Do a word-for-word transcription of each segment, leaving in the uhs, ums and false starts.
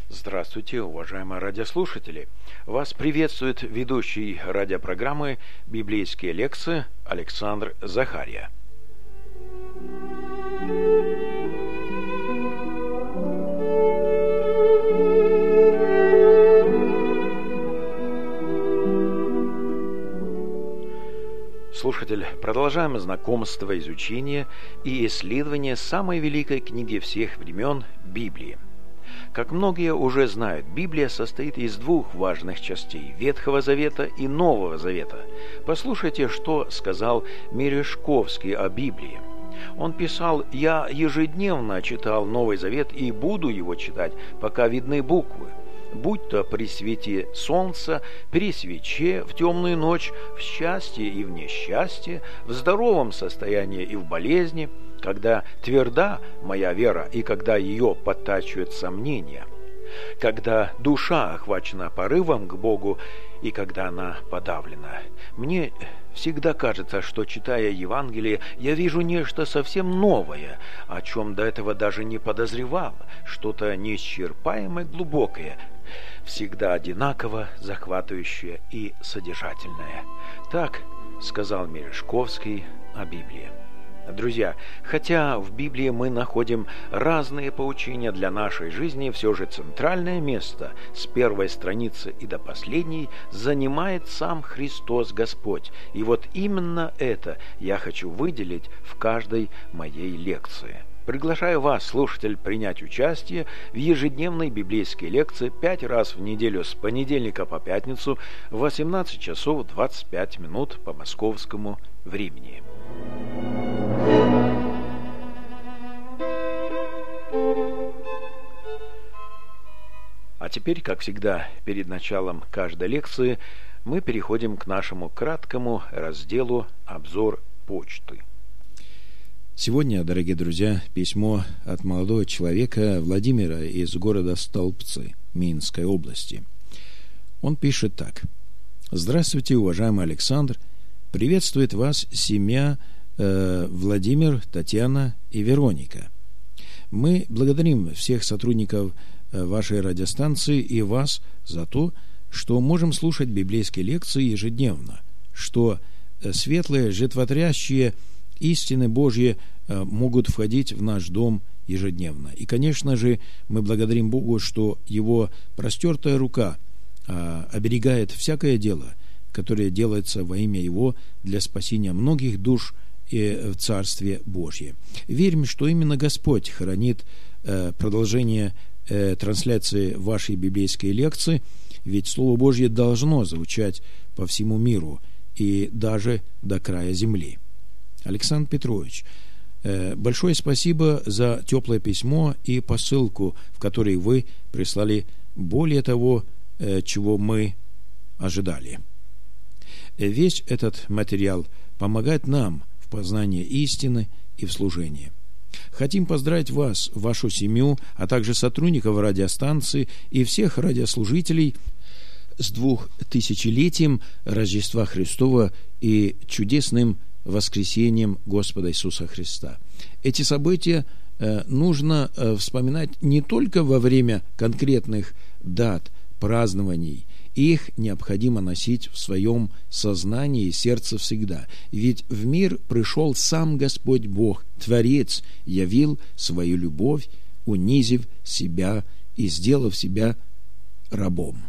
Здравствуйте, уважаемые радиослушатели! Вас приветствует ведущий радиопрограммы «Библейские лекции» Александр Захарья. Слушатель, продолжаем знакомство, изучение и исследование самой великой книги всех времен – Библии. Как многие уже знают, Библия состоит из двух важных частей – Ветхого Завета и Нового Завета. Послушайте, что сказал Мережковский о Библии. Он писал: «Я ежедневно читал Новый Завет и буду его читать, пока видны буквы. Будь то при свете солнца, при свече, в темную ночь, в счастье и в несчастье, в здоровом состоянии и в болезни, когда тверда моя вера и когда ее подтачивают сомнения, когда душа охвачена порывом к Богу и когда она подавлена. Мне всегда кажется, что, читая Евангелие, я вижу нечто совсем новое, о чем до этого даже не подозревал, что-то неисчерпаемое, глубокое, всегда одинаково захватывающее и содержательное». Так сказал Мережковский о Библии. Друзья, хотя в Библии мы находим разные поучения для нашей жизни, все же центральное место с первой страницы и до последней занимает сам Христос Господь. И вот именно это я хочу выделить в каждой моей лекции. Приглашаю вас, слушатель, принять участие в ежедневной библейской лекции пять раз в неделю с понедельника по пятницу в восемнадцать часов двадцать пять минут по московскому времени. А теперь, как всегда, перед началом каждой лекции мы переходим к нашему краткому разделу «Обзор почты». Сегодня, дорогие друзья, письмо от молодого человека Владимира из города Столбцы Минской области. Он пишет так: «Здравствуйте, уважаемый Александр. Приветствует вас семья э, Владимир, Татьяна и Вероника. Мы благодарим всех сотрудников э, вашей радиостанции и вас за то, что можем слушать библейские лекции ежедневно, что э, светлые, животворящие истины Божьи э, могут входить в наш дом ежедневно. И, конечно же, мы благодарим Богу, что Его простертая рука э, оберегает всякое дело, которое делается во имя Его для спасения многих душ в Царстве Божьем. Верим, что именно Господь хранит э, продолжение э, трансляции вашей библейской лекции, ведь Слово Божье должно звучать по всему миру и даже до края земли. Александр Петрович, э, большое спасибо за теплое письмо и посылку, в которой вы прислали более того, э, чего мы ожидали. Весь этот материал помогает нам в познании истины и в служении. Хотим поздравить вас, вашу семью, а также сотрудников радиостанции и всех радиослужителей с двухтысячелетием Рождества Христова и чудесным воскресением Господа Иисуса Христа. Эти события э, нужно э, вспоминать не только во время конкретных дат, празднований. Их необходимо носить в своем сознании и сердце всегда. Ведь в мир пришел сам Господь Бог, Творец, явил свою любовь, унизив себя и сделав себя рабом.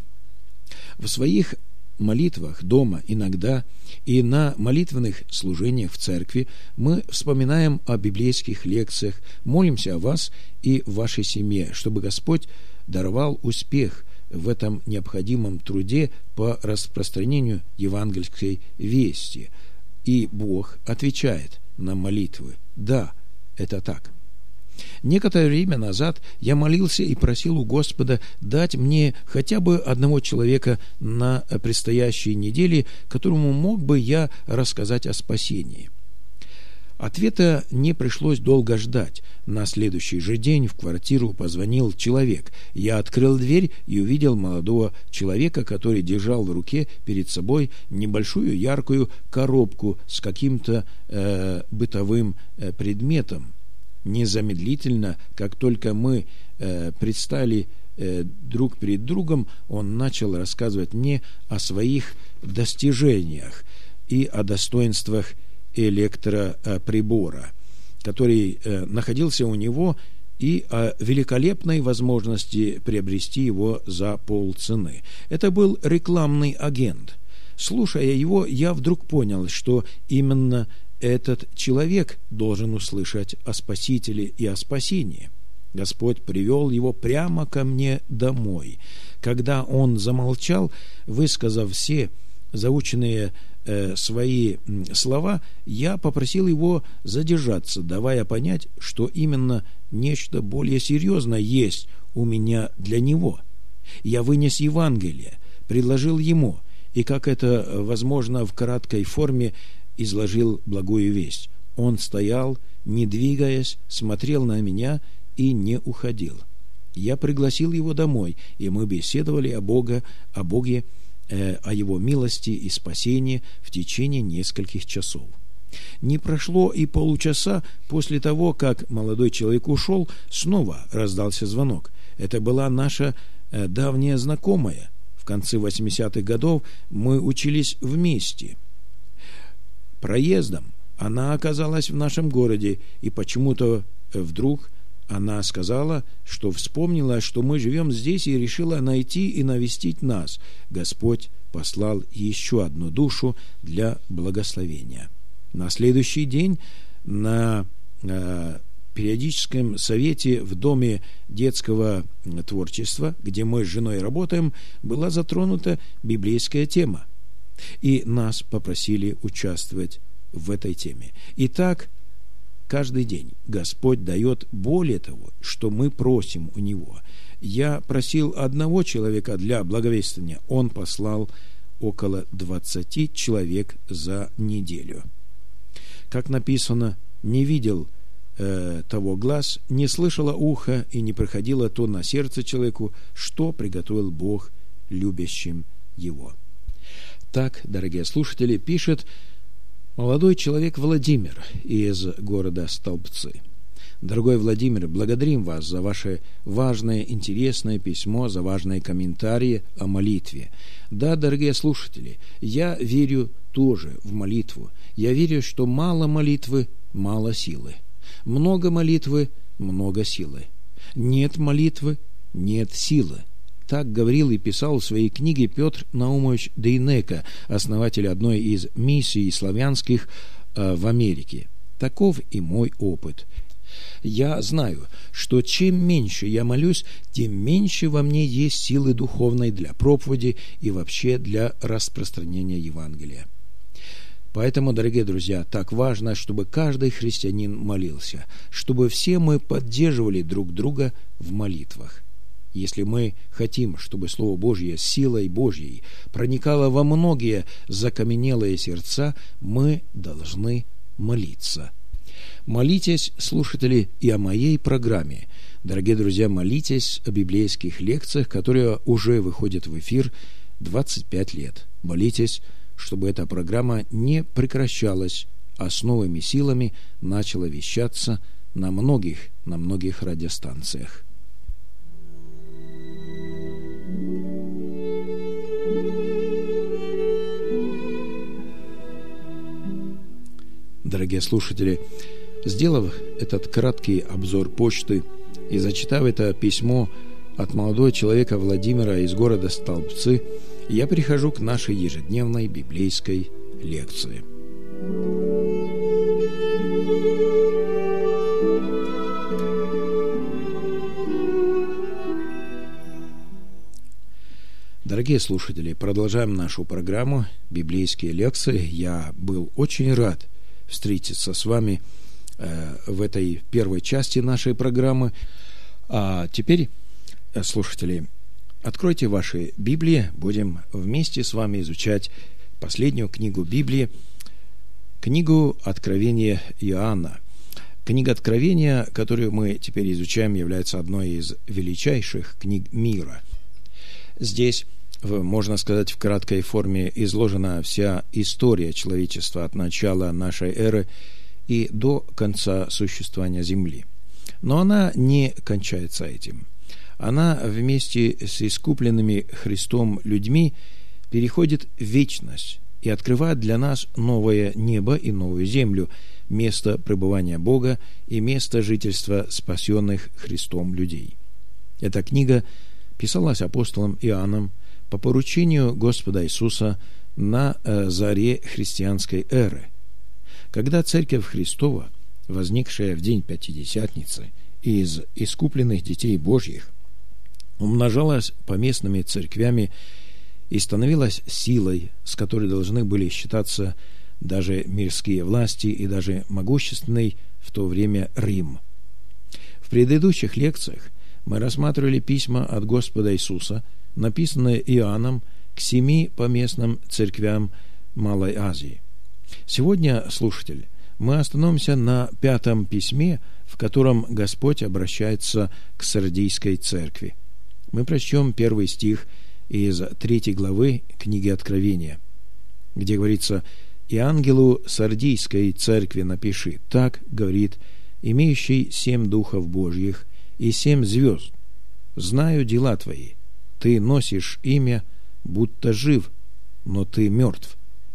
В своих молитвах дома иногда и на молитвенных служениях в церкви мы вспоминаем о библейских лекциях, молимся о вас и вашей семье, чтобы Господь даровал успех в этом необходимом труде по распространению евангельской вести. И Бог отвечает на молитвы. Да, это так. Некоторое время назад я молился и просил у Господа дать мне хотя бы одного человека на предстоящей неделе, которому мог бы я рассказать о спасении. Ответа не пришлось долго ждать. На следующий же день в квартиру позвонил человек. Я открыл дверь и увидел молодого человека, который держал в руке перед собой небольшую яркую коробку с каким-то э, бытовым э, предметом. незамедлительно, как только мы э, предстали э, друг перед другом, он начал рассказывать мне о своих достижениях и о достоинствах электроприбора, который э, находился у него, и о великолепной возможности приобрести его за полцены. Это был рекламный агент. Слушая его, я вдруг понял, что именно этот человек должен услышать о Спасителе и о спасении. Господь привел его прямо ко мне домой. Когда он замолчал, высказав все заученные э, свои слова, я попросил его задержаться, давая понять, что именно нечто более серьезное есть у меня для него. Я вынес Евангелие, предложил ему, и, как это возможно в краткой форме, изложил благую весть. Он стоял, не двигаясь, смотрел на меня и не уходил. Я пригласил его домой, и мы беседовали о Боге, о Боге, э, о его милости и спасении в течение нескольких часов. Не прошло и получаса после того, как молодой человек ушел, снова раздался звонок. Это была наша э, давняя знакомая. В конце восьмидесятых годов мы учились вместе. Проездом она оказалась в нашем городе, и почему-то вдруг она сказала, что вспомнила, что мы живем здесь, и решила найти и навестить нас. Господь послал еще одну душу для благословения. На следующий день на э, периодическом совете в Доме детского творчества, где мы с женой работаем, была затронута библейская тема, и нас попросили участвовать в этой теме. Итак, каждый день Господь дает более того, что мы просим у Него. Я просил одного человека для благовествования, Он послал около двадцати человек за неделю. Как написано, не видел э, того глаз, не слышало ухо и не приходило то на сердце человеку, что приготовил Бог любящим его. Так, дорогие слушатели, пишет молодой человек Владимир из города Столбцы. Дорогой Владимир, благодарим вас за ваше важное, интересное письмо, за важные комментарии о молитве. Да, дорогие слушатели, я верю тоже в молитву. Я верю, что мало молитвы – мало силы. Много молитвы – много силы. Нет молитвы – нет силы. Так говорил и писал в своей книге Петр Наумович Дейнеко, основатель одной из миссий славянских э, в Америке. Таков и мой опыт. Я знаю, что чем меньше я молюсь, тем меньше во мне есть силы духовной для проповеди и вообще для распространения Евангелия. Поэтому, дорогие друзья, так важно, чтобы каждый христианин молился, чтобы все мы поддерживали друг друга в молитвах. Если мы хотим, чтобы Слово Божье силой Божьей проникало во многие закаменелые сердца, мы должны молиться. Молитесь, слушатели, и о моей программе. Дорогие друзья, молитесь о библейских лекциях, которые уже выходят в эфир двадцать пять лет. Молитесь, чтобы эта программа не прекращалась, а с новыми силами начала вещаться на многих, на многих радиостанциях. Дорогие слушатели, сделав этот краткий обзор почты и зачитав это письмо от молодого человека Владимира из города Столбцы, я перехожу к нашей ежедневной библейской лекции. Дорогие слушатели, продолжаем нашу программу «Библейские лекции». Я был очень рад встретиться с вами э, в этой первой части нашей программы. А теперь, слушатели, откройте ваши Библии, будем вместе с вами изучать последнюю книгу Библии, книгу Откровения Иоанна. Книга Откровения, которую мы теперь изучаем, является одной из величайших книг мира. Здесь, можно сказать, в краткой форме изложена вся история человечества от начала нашей эры и до конца существования Земли. Но она не кончается этим. Она вместе с искупленными Христом людьми переходит в вечность и открывает для нас новое небо и новую землю, место пребывания Бога и место жительства спасенных Христом людей. Эта книга писалась апостолом Иоанном по поручению Господа Иисуса на заре христианской эры, когда Церковь Христова, возникшая в день Пятидесятницы из искупленных детей Божьих, умножалась поместными церквями и становилась силой, с которой должны были считаться даже мирские власти и даже могущественный в то время Рим. В предыдущих лекциях мы рассматривали письма от Господа Иисуса, написанные Иоанном к семи поместным церквям Малой Азии. Сегодня, слушатель, мы остановимся на пятом письме, в котором Господь обращается к Сардийской церкви. Мы прочтем первый стих из третьей главы книги Откровения, где говорится: «И ангелу Сардийской церкви напиши, так говорит имеющий семь духов Божьих и семь звезд. Знаю дела твои, ты носишь имя, будто жив, но ты мертв».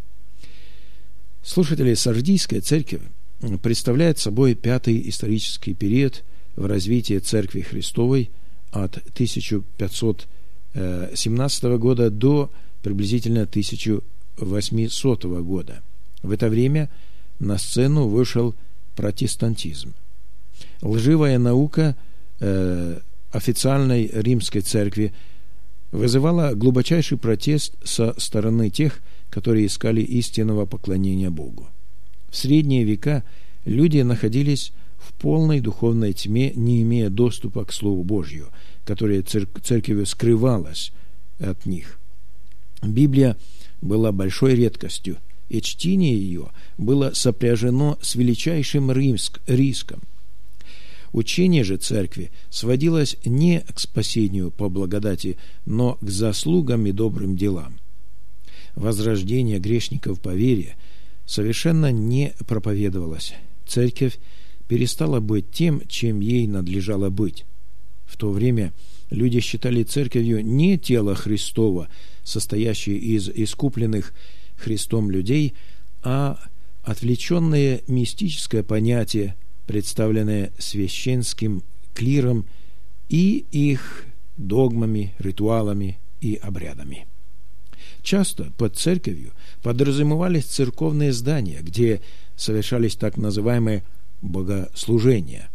Слушатели, Сардийская церковь представляет собой пятый исторический период в развитии Церкви Христовой от тысяча пятьсот семнадцатого года до приблизительно тысяча восьмисотого года. В это время на сцену вышел протестантизм. Лживая наука э, официальной римской церкви вызывала глубочайший протест со стороны тех, которые искали истинного поклонения Богу. В средние века люди находились в полной духовной тьме, не имея доступа к Слову Божью, которое цер- церковью скрывалось от них. Библия была большой редкостью, и чтение ее было сопряжено с величайшим римск, риском. Учение же церкви сводилось не к спасению по благодати, но к заслугам и добрым делам. Возрождение грешников по вере совершенно не проповедовалось. Церковь перестала быть тем, чем ей надлежало быть. В то время люди считали церковью не тело Христово, состоящее из искупленных Христом людей, а отвлеченное мистическое понятие, представленное священским клиром и их догмами, ритуалами и обрядами. Часто под церковью подразумевались церковные здания, где совершались так называемые богослужения.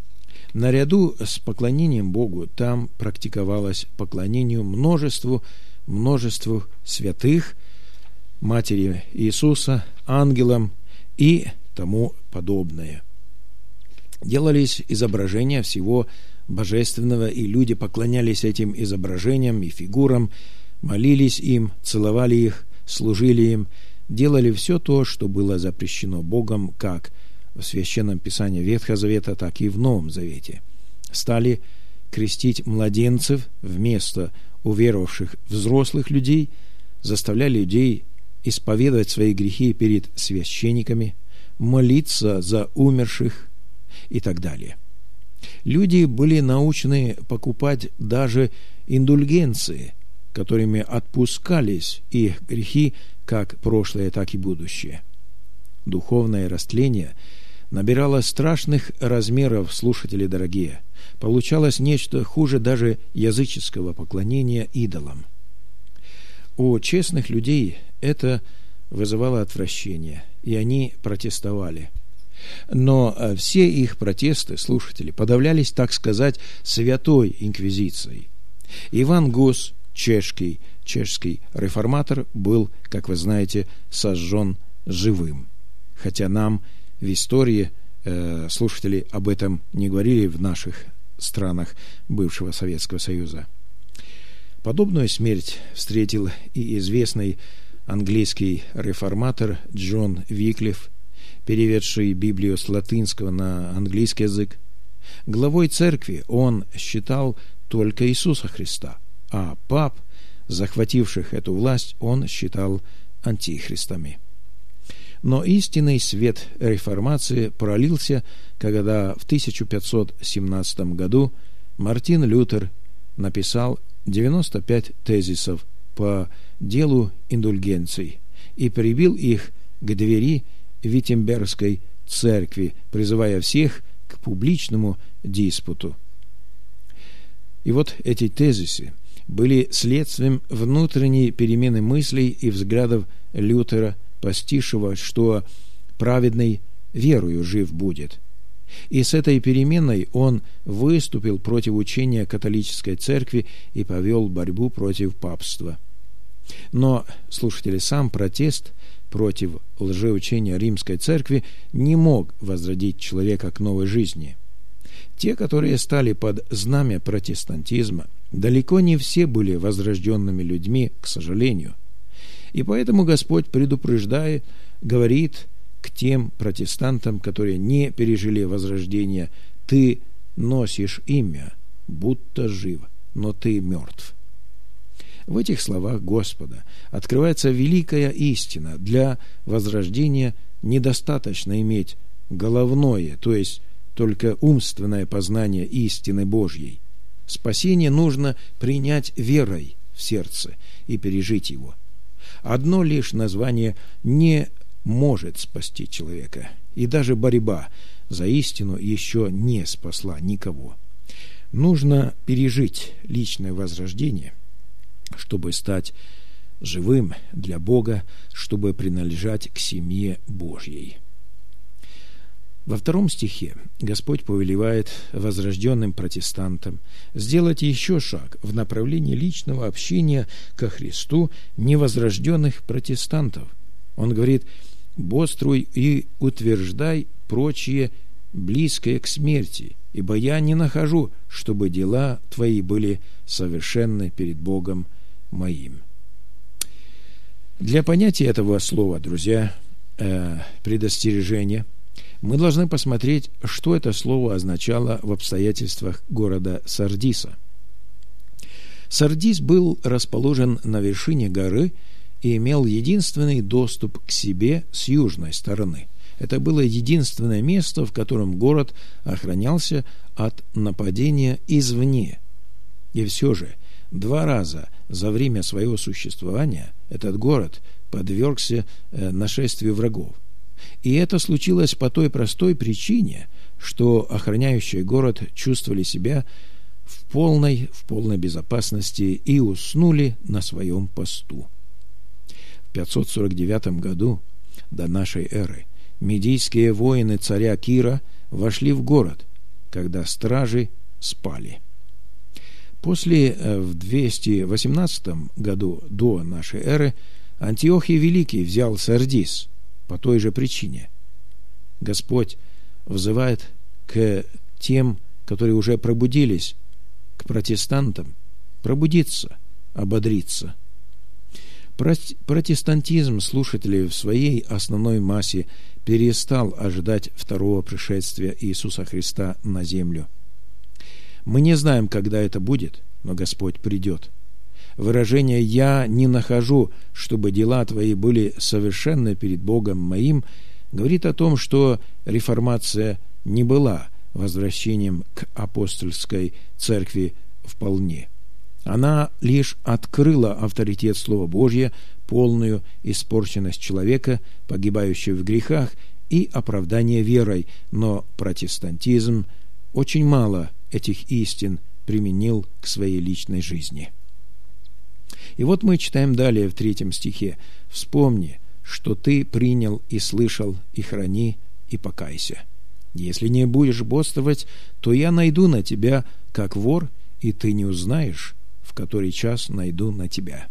Наряду с поклонением Богу там практиковалось поклонению множеству, множеству святых, Матери Иисуса, ангелам и тому подобное. Делались изображения всего божественного, и люди поклонялись этим изображениям и фигурам, молились им, целовали их, служили им, делали все то, что было запрещено Богом, как в Священном Писании Ветхого Завета, так и в Новом Завете. Стали крестить младенцев вместо уверовавших взрослых людей, заставляли людей исповедовать свои грехи перед священниками, молиться за умерших и так далее. Люди были научены покупать даже индульгенции, которыми отпускались их грехи, как прошлое, так и будущее. Духовное растление набирало страшных размеров, слушатели дорогие. Получалось нечто хуже даже языческого поклонения идолам. У честных людей это вызывало отвращение, и они протестовали. Но все их протесты, слушатели, подавлялись, так сказать, святой инквизицией. Иван Гус, чешский, чешский реформатор, был, как вы знаете, сожжен живым. Хотя нам в истории э, слушатели об этом не говорили в наших странах бывшего Советского Союза. Подобную смерть встретил и известный английский реформатор Джон Виклиф, переведший Библию с латинского на английский язык. Главой церкви он считал только Иисуса Христа, а пап, захвативших эту власть, он считал антихристами. Но истинный свет реформации пролился, когда в тысяча пятьсот семнадцатом году Мартин Лютер написал девяносто пять тезисов по делу индульгенций и прибил их к двери Виттенбергской церкви, призывая всех к публичному диспуту. И вот эти тезисы были следствием внутренней перемены мыслей и взглядов Лютера, постигшего, что праведный верою жив будет. И с этой переменой он выступил против учения католической церкви и повел борьбу против папства. Но, слушатели, сам протест против лжеучения римской церкви не мог возродить человека к новой жизни. Те, которые стали под знамя протестантизма, далеко не все были возрожденными людьми, к сожалению. И поэтому Господь предупреждает, говорит к тем протестантам, которые не пережили возрождение: «Ты носишь имя, будто жив, но ты мертв». В этих словах Господа открывается великая истина. Для возрождения недостаточно иметь головное, то есть только умственное познание истины Божьей. Спасение нужно принять верой в сердце и пережить его. Одно лишь название не может спасти человека, и даже борьба за истину еще не спасла никого. Нужно пережить личное возрождение, чтобы стать живым для Бога, чтобы принадлежать к семье Божьей. Во втором стихе Господь повелевает возрожденным протестантам сделать еще шаг в направлении личного общения ко Христу невозрожденных протестантов. Он говорит: «Бодствуй и утверждай прочие, близкое к смерти, ибо я не нахожу, чтобы дела твои были совершенны перед Богом моим». Для понятия этого слова, друзья, э, предостережение, мы должны посмотреть, что это слово означало в обстоятельствах города Сардиса. Сардис был расположен на вершине горы и имел единственный доступ к себе с южной стороны. Это было единственное место, в котором город охранялся от нападения извне. И все же два раза за время своего существования этот город подвергся нашествию врагов. И это случилось по той простой причине, что охраняющие город чувствовали себя в полной, в полной безопасности и уснули на своем посту. В пятьсот сорок девятом году до нашей эры медийские воины царя Кира вошли в город, когда стражи спали. После, в двести восемнадцатом году до нашей эры, Антиохий Великий взял Сардис по той же причине. Господь взывает к тем, которые уже пробудились, к протестантам, пробудиться, ободриться. Протестантизм, слушатели, в своей основной массе перестал ожидать второго пришествия Иисуса Христа на землю. Мы не знаем, когда это будет, но Господь придет. Выражение «я не нахожу, чтобы дела твои были совершенны перед Богом моим» говорит о том, что реформация не была возвращением к апостольской церкви вполне. Она лишь открыла авторитет Слова Божьего, полную испорченность человека, погибающего в грехах, и оправдание верой, но протестантизм очень мало этих истин применил к своей личной жизни. И вот мы читаем далее в третьем стихе: «Вспомни, что ты принял и слышал, и храни, и покайся. Если не будешь бодствовать, то я найду на тебя, как вор, и ты не узнаешь, в который час найду на тебя».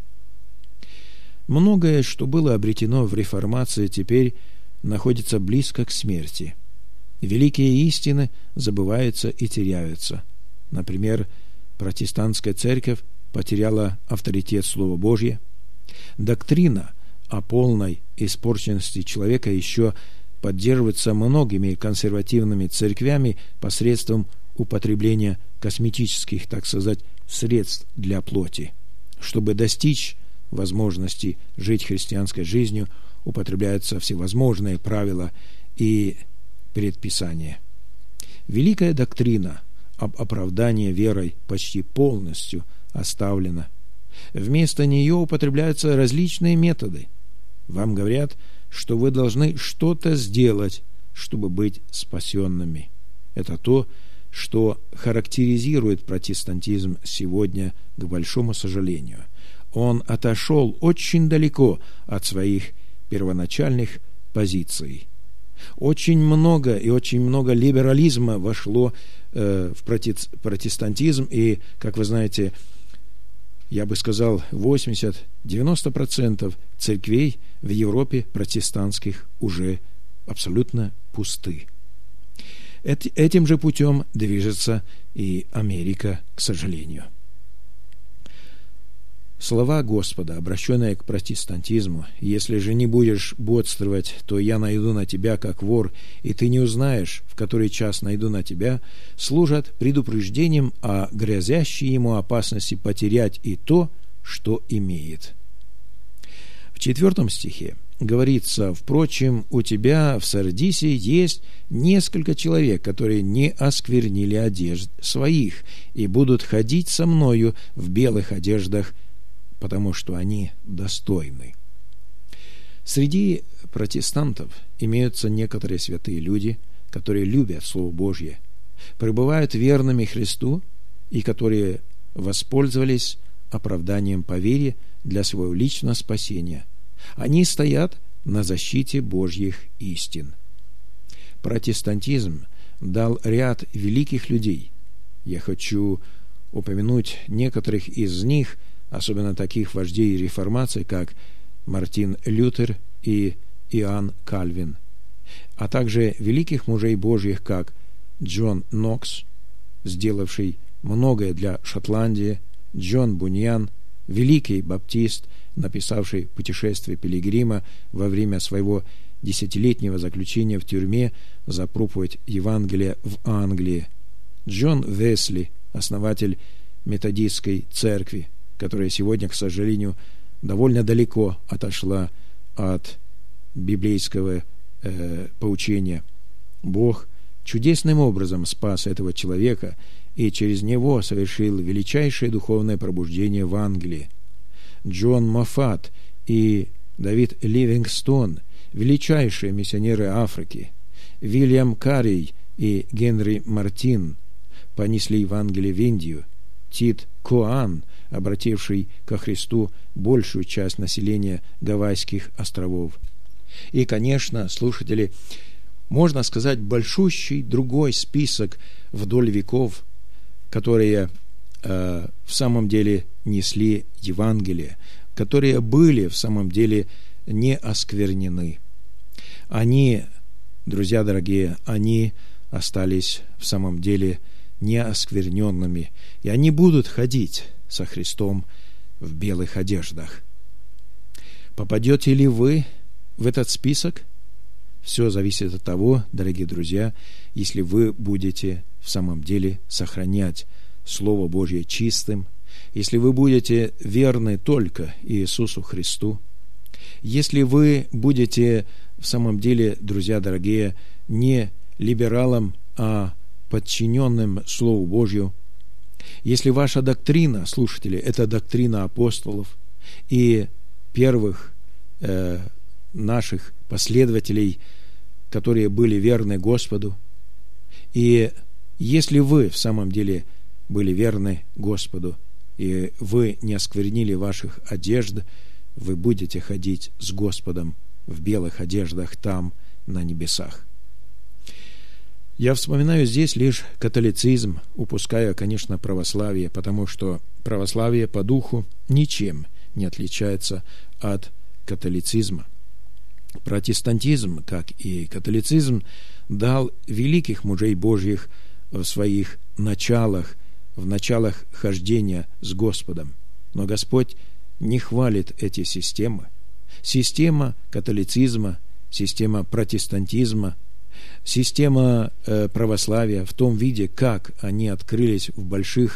Многое, что было обретено в реформации, теперь находится близко к смерти. Великие истины забываются и теряются. Например, протестантская церковь потеряла авторитет Слова Божьего. Доктрина о полной испорченности человека еще поддерживается многими консервативными церквями посредством употребления косметических, так сказать, средств для плоти. Чтобы достичь возможности жить христианской жизнью, употребляются всевозможные правила и предписания. Великая доктрина об оправдании верой почти полностью оставлена. Вместо нее употребляются различные методы. Вам говорят, что вы должны что-то сделать, чтобы быть спасенными. Это то, что характеризует протестантизм сегодня, к большому сожалению. Он отошел очень далеко от своих первоначальных позиций. Очень много и очень много либерализма вошло э, в протестантизм, и, как вы знаете, я бы сказал, восемьдесят-девяносто процентов церквей в Европе протестантских уже абсолютно пусты. Этим же путем движется и Америка, к сожалению. Слова Господа, обращенные к протестантизму: «Если же не будешь бодствовать, то я найду на тебя, как вор, и ты не узнаешь, в который час найду на тебя», служат предупреждением о грозящей ему опасности потерять и то, что имеет. В четвертом стихе говорится: «Впрочем, у тебя в Сардисе есть несколько человек, которые не осквернили одежд своих и будут ходить со мною в белых одеждах, потому что они достойны». Среди протестантов имеются некоторые святые люди, которые любят Слово Божье, пребывают верными Христу и которые воспользовались оправданием по вере для своего личного спасения. Они стоят на защите Божьих истин. Протестантизм дал ряд великих людей. Я хочу упомянуть некоторых из них, особенно таких вождей реформации, как Мартин Лютер и Иоанн Кальвин, а также великих мужей Божьих, как Джон Нокс, сделавший многое для Шотландии, Джон Буньян, великий баптист, написавший «Путешествие пилигрима» во время своего десятилетнего заключения в тюрьме за проповедь Евангелия в Англии, Джон Весли, основатель методистской церкви, которая сегодня, к сожалению, довольно далеко отошла от библейского э, поучения. Бог чудесным образом спас этого человека и через него совершил величайшее духовное пробуждение в Англии. Джон Моффат и Давид Ливингстон, величайшие миссионеры Африки, Вильям Каррий и Генри Мартин понесли Евангелие в Индию, Тит Коан, обративший ко Христу большую часть населения Гавайских островов. И, конечно, слушатели, можно сказать, большущий другой список вдоль веков, которые э, в самом деле несли Евангелие, которые были в самом деле не осквернены. Они, друзья дорогие, они остались в самом деле неоскверненными, и они будут ходить со Христом в белых одеждах. Попадете ли вы в этот список? Все зависит от того, дорогие друзья, если вы будете в самом деле сохранять Слово Божье чистым, если вы будете верны только Иисусу Христу, если вы будете в самом деле, друзья дорогие, не либералом, а подчиненным Слову Божью, если ваша доктрина, слушатели, это доктрина апостолов и первых э, наших последователей, которые были верны Господу, и если вы в самом деле были верны Господу, и вы не осквернили ваших одежд, вы будете ходить с Господом в белых одеждах там, на небесах. Я вспоминаю здесь лишь католицизм, упуская, конечно, православие, потому что православие по духу ничем не отличается от католицизма. Протестантизм, как и католицизм, дал великих мужей Божьих в своих началах, в началах хождения с Господом. Но Господь не хвалит эти системы. Система католицизма, система протестантизма, система э, православия в том виде, как они открылись в больших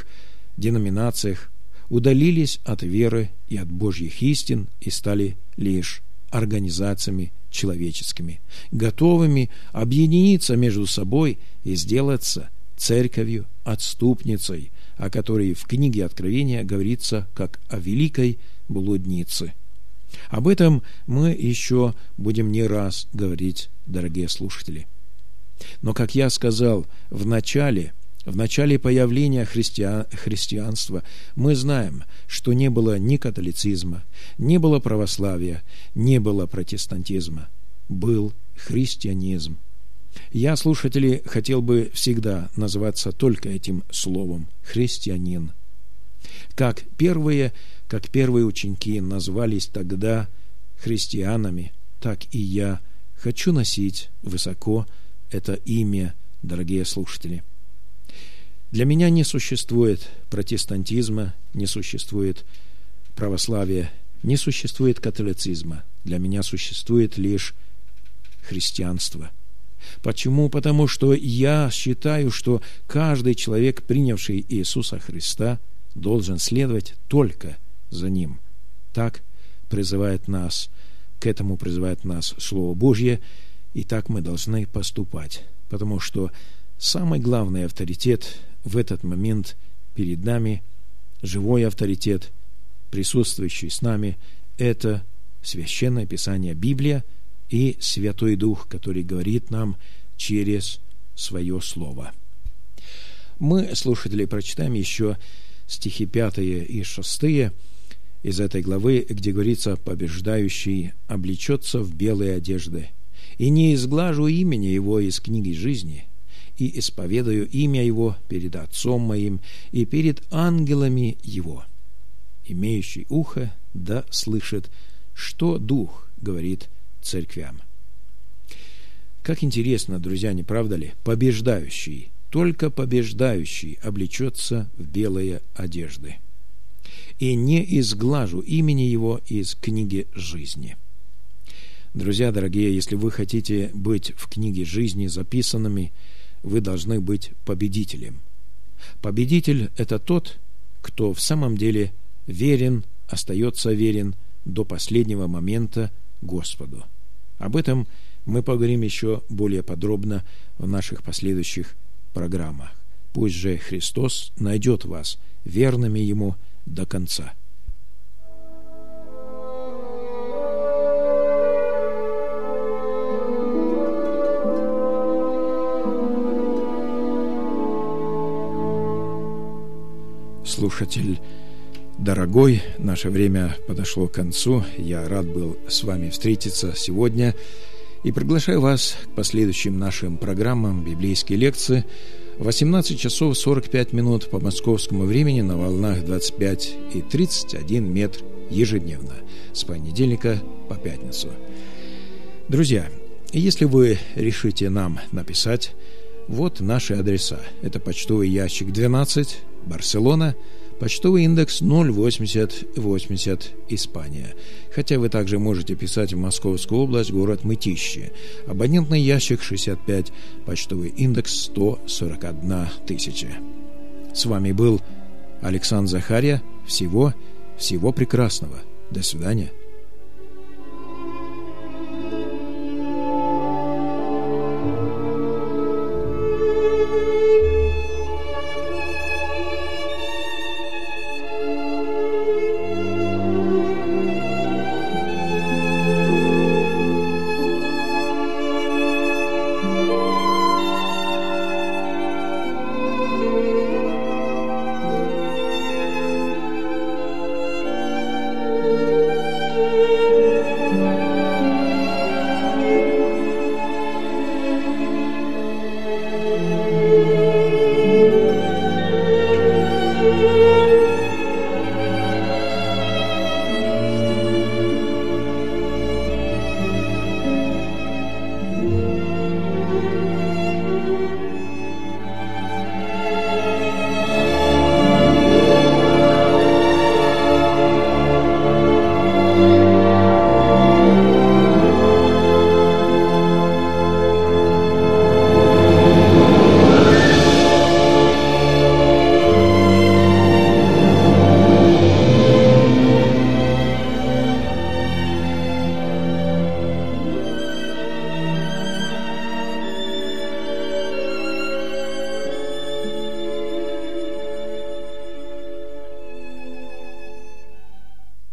деноминациях, удалились от веры и от Божьих истин и стали лишь организациями человеческими, готовыми объединиться между собой и сделаться церковью-отступницей, о которой в книге Откровения говорится как о великой блуднице. Об этом мы еще будем не раз говорить, дорогие слушатели. Но, как я сказал, в начале, в начале появления христиан, христианства мы знаем, что не было ни католицизма, не было православия, не было протестантизма. Был христианизм. Я, слушатели, хотел бы всегда называться только этим словом – христианин. Как первые, как первые ученики назвались тогда христианами, так и я хочу носить высоко это имя, дорогие слушатели. Для меня не существует протестантизма, не существует православия, не существует католицизма. Для меня существует лишь христианство. Почему? Потому что я считаю, что каждый человек, принявший Иисуса Христа, должен следовать только за Ним. Так призывает нас, к этому призывает нас Слово Божье, и так мы должны поступать. Потому что самый главный авторитет в этот момент перед нами, живой авторитет, присутствующий с нами, это Священное Писание, Библия, и Святой Дух, который говорит нам через свое Слово. Мы, слушатели, прочитаем еще стихи пятые и шестые из этой главы, где говорится: «Побеждающий облечется в белые одежды, и не изглажу имени его из книги жизни, и исповедаю имя его перед Отцом моим и перед ангелами его. Имеющий ухо да слышит, что Дух говорит церквям». Как интересно, друзья, не правда ли? Побеждающий, только побеждающий облечется в белые одежды. «И не изглажу имени его из книги жизни». Друзья дорогие, если вы хотите быть в книге жизни записанными, вы должны быть победителем. Победитель – это тот, кто в самом деле верен, остается верен до последнего момента Господу. Об этом мы поговорим еще более подробно в наших последующих программах. Пусть же Христос найдет вас верными Ему до конца. Слушатель дорогой, наше время подошло к концу. Я рад был с вами встретиться сегодня и приглашаю вас к последующим нашим программам «Библейские лекции» в восемнадцать часов сорок пять минут по московскому времени на волнах двадцать пять и тридцать один метр ежедневно с понедельника по пятницу. Друзья, если вы решите нам написать, вот наши адреса. Это почтовый ящик двенадцать, Барселона, почтовый индекс ноль восемьдесят восемьдесят, Испания. Хотя вы также можете писать в Московскую область, город Мытищи. Абонентный ящик шестьдесят пять, почтовый индекс сто сорок одна тысяча. С вами был Александр Захария. Всего, всего прекрасного. До свидания.